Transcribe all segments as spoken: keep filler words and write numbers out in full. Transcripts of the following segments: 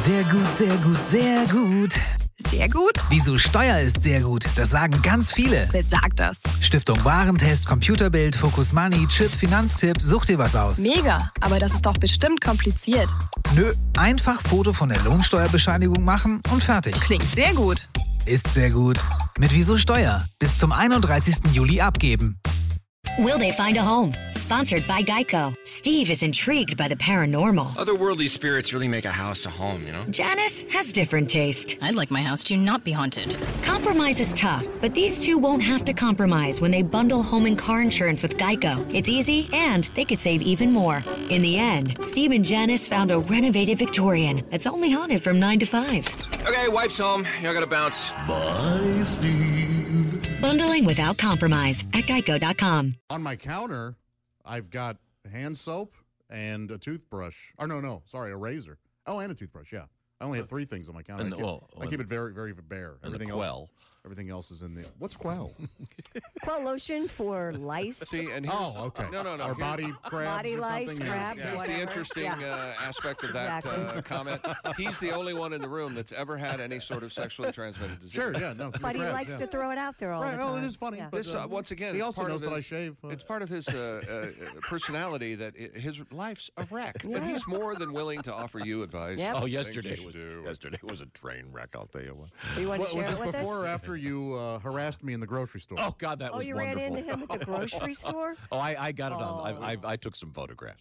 Sehr gut, sehr gut, sehr gut. Sehr gut? Wieso Steuer ist sehr gut, das sagen ganz viele. Wer sagt das? Stiftung Warentest, Computerbild, Focus Money, Chip, Finanztipp, such dir was aus. Mega, aber das ist doch bestimmt kompliziert. Nö, einfach Foto von der Lohnsteuerbescheinigung machen und fertig. Klingt sehr gut. Ist sehr gut. Mit Wieso Steuer. Bis zum einunddreißigsten Juli abgeben. Will they find a home? Sponsored by Geico. Steve is intrigued by the paranormal. Otherworldly spirits really make a house a home, you know? Janice has different taste. I'd like my house to not be haunted. Compromise is tough, but these two won't have to compromise when they bundle home and car insurance with Geico. It's easy, and they could save even more. In the end, Steve and Janice found a renovated Victorian that's only haunted from nine to five. Okay, wife's home. I gotta bounce. Bye, Steve. Bundling without compromise at geico dot com. On my counter, I've got hand soap and a toothbrush. Or no, no, sorry, a razor. Oh, and a toothbrush, yeah. I only have three things on my counter. And I keep, well, I keep it very, very bare. And everything the Quell. else, everything else is in the. What's Quell? Quell lotion for lice. See, and here's, Oh, okay. No, no, no. Or Here- body crabs Body or lice, something. Yeah. crabs, Here's the whatever. interesting Yeah. uh, aspect of that Exactly. uh, comment. He's the only one in the room that's ever had any sort of sexually transmitted disease. Sure, yeah, no. But he crabs, likes yeah. to throw it out there all Right, the no, time. it is funny. Yeah. But, This, uh, once again, he it's also part knows of that I his- shave. Uh, It's part of his uh, uh, personality that i his life's a wreck. But Yeah. he's more than willing to offer you advice. Yep. Oh, Things yesterday you should was do. yesterday was a train wreck. I'll tell you what. You want what, to share was it this with before us? or after you uh, harassed me in the grocery store? Oh God, that Oh, was you wonderful. ran into him at the grocery store? Oh, I, I got it Oh. on. I, I, I took some photographs.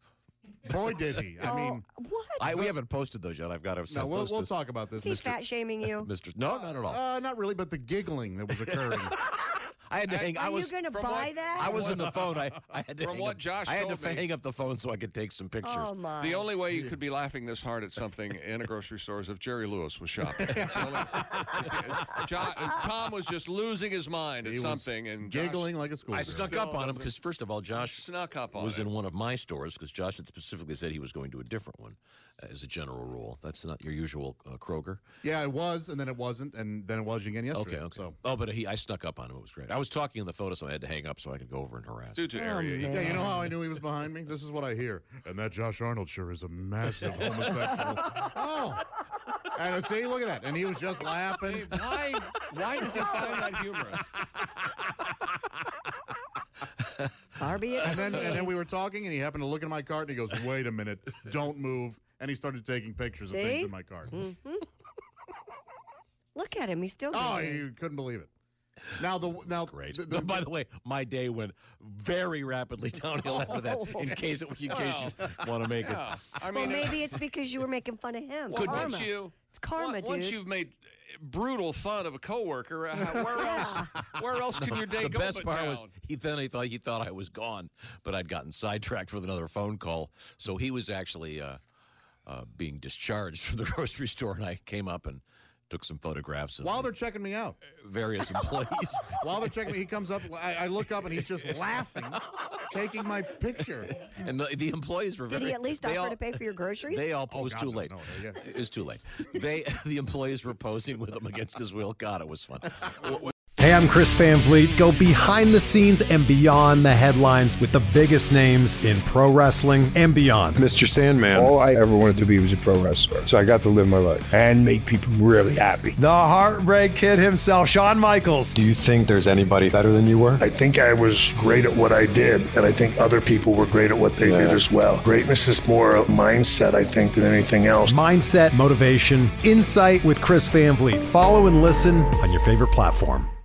Boy, did he. I mean, Oh, what? I, we haven't posted those yet. I've got to no, send we'll, those we'll to talk about this. Is he Mister fat shaming you? Mister No, not at all. Uh, not really, but the giggling that was occurring. I had to hang. I Are was. you going to from buy what- that? I was on the phone. I, I had to. From hang what up, Josh I had to told me- hang up the phone so I could take some pictures. Oh, my. The only way you could be laughing this hard at something in a grocery store is if Jerry Lewis was shopping. It's the only- it's- Jo- Tom was just losing his mind at He was something and Josh giggling like a schoolgirl. I snuck Still up on him doesn't- because, first of all, Josh snuck up on was him. in one of my stores because Josh had specifically said he was going to a different one, uh, as a general rule. That's not your usual uh, Kroger. Yeah, it was, and then it wasn't, and then it was again yesterday. Okay, okay. So. Oh, but he, I snuck up on him. It was great. I was talking in the photo, so I had to hang up so I could go over and harass. Due to Oh, area. man. Yeah, you know how I knew he was behind me? This is what I hear. And that Josh Arnold sure is a massive homosexual. Oh. And see, look at that. And he was just laughing. Why? Why does he find that humorous? Barbie And then, and then we were talking, and he happened to look at my cart, and he goes, wait a minute, don't move. And he started taking pictures See? of things in my cart. Look at him. He's still Oh, going. you couldn't believe it. Now, the now Great. The, the, By the way, my day went very rapidly downhill after that. In case it, in case you want to make it. Yeah. I Well, mean, maybe it's because you were making fun of him. well, karma. once you, It's karma, once dude. Once you've made brutal fun of a coworker, uh, where else? Where else can your day The go best but part down? was he then he thought he thought I was gone, but I'd gotten sidetracked with another phone call. So he was actually uh, uh, being discharged from the grocery store, and I came up and took some photographs of while they're checking me out. various employees. While they're checking me, he comes up. I, I look up, and he's just laughing, taking my picture. And the, the employees were Did very. he at least they offer all- to pay for your groceries? They all. Oh, it was God, too no, late. no, yeah. It was too late. They the employees were posing with him against his will. God, it was fun. Hey, I'm Chris Van Vliet. Go behind the scenes and beyond the headlines with the biggest names in pro wrestling and beyond. Mister Sandman, all I ever wanted to be was a pro wrestler. So I got to live my life and make people really happy. The Heartbreak Kid himself, Shawn Michaels. Do you think there's anybody better than you were? I think I was great at what I did, and I think other people were great at what they Yeah. did as well. Greatness is more a mindset, I think, than anything else. Mindset, motivation, insight with Chris Van Vliet. Follow and listen on your favorite platform.